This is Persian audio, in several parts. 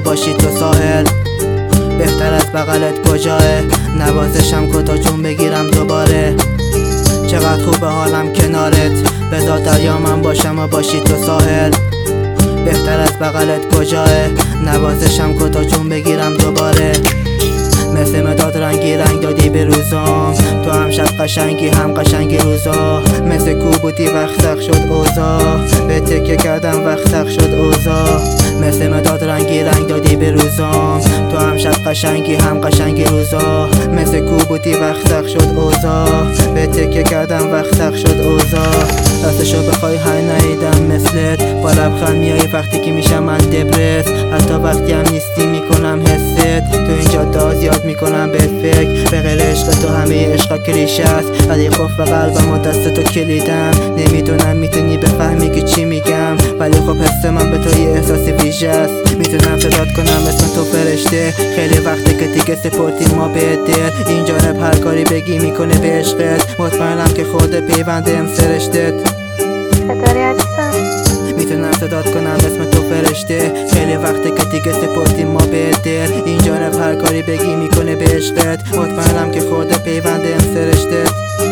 باشی تو ساحل. بهتر از بغلت کجاه، نوازشم کتا جون بگیرم دوباره. چقدر خوبه حالم کنارت، بذار دریا من باشم و باشی تو ساحل. بهتر از بغلت کجاه، نوازشم کتا جون بگیرم دوباره. مثل مداد رنگی رنگ دادی به روزام، تو هم شب قشنگی هم قشنگی روزا. مثل کو بودی وقت سخت شد اوضاع، به تکیه کردم وقت سخت شد اوضاع. مثل مداد رنگی رنگ دادی به روزام، تو هم شب قشنگی هم قشنگی روزا. مثل کو بودی وقت سخت شد اوضاع، به تکیه کردم وقت سخت شد اوضاع. راستشو بخوای هی نیدم مثلت، با لبخند میای وقتی که میشم من دبرس. حتی وقتی هم نیستی میکنم حست، تو اینجا داز یاد میکنم به فکر. به غیر عشق تو همه عشقا کلیشه است، ولی خب قلبم و دست تو کلیدم. نمیدونم میتونی بفهمی که چی میگم، ولی خب حس من به تو یه احساس ویژه است. میتونم صدات کنم اسم تو فرشته، خیلی وقته که دیگه سپردیم ما به دل. این جانب هر کاری بگی میکنه به عشقت، مطمئنم که خود پیوندم سرشتت. چطوری عزیزم؟ میتونم صدات کنم اسم تو فرشته، خیلی وقته که دیگه سپردیم ما به دل. این جانب هر کاری بگی میکنه به عشقت، مطمئنم که خورده پیوندم سرشتت.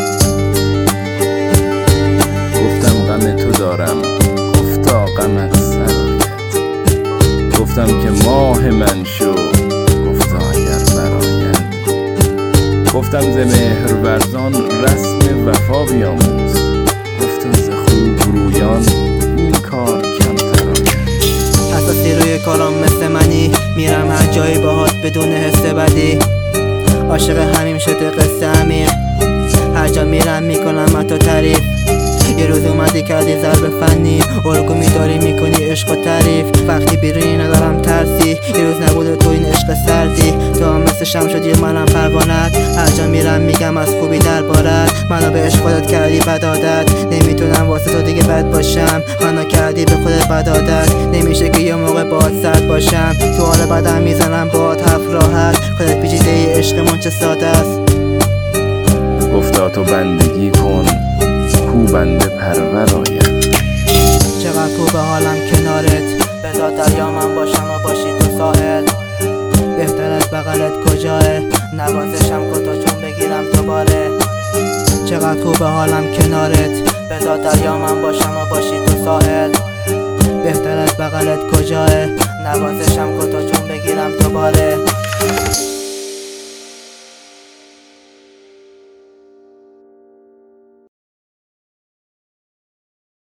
گفتم غم تو دارم، گفتا غمت سرایت. گفتم که ماه من شو، گفتا اگر برآید. گفتم ز مهرورزان رسم وفا بیاموز، گفتا ز خوب رویان این کار کمتر آید. اساسی روی کارم مثل منی، میرم هر جایی باهات بدون حس بدی. عاشق همیم شده قصه عمیق، هر جا میرم میکنم تو تعریف. یه روز اومدی کردی ضرب فنی، ارگو میداری میکنی عشق و تعریف. وقتی بیرونی ندارم ترسی، یه روز نبوده تو این عشق سردی. تو هم مثل شم شدی منم پروانت، هر جا میرم میگم از خوبی دربارت. منو به عشق خودت کردی بد عادت، نمیتونم واسه تو دیگه بد باشم. منو کردی به خودت بد عادت، نمیشه که یه موقع باهات سرد باشم. تو حال بدم میزنم باهات حرف راحت، خودت پیچیده ای عشقمون چه ساده است. گفتا تو بندگی کن کو بنده پرور آید. چقدر خوبه حالم کنارت، بذار دریا من باشم و باشی تو ساحل. بهتر از بغلت کجاه، نوازشم کتا جون بگیرم دوباره. چقدر خوبه حالم کنارت، بذار دریا من باشم و باشی تو ساحل. بهتر از بغلت کجاه، نوازشم کتا جون بگیرم دوباره.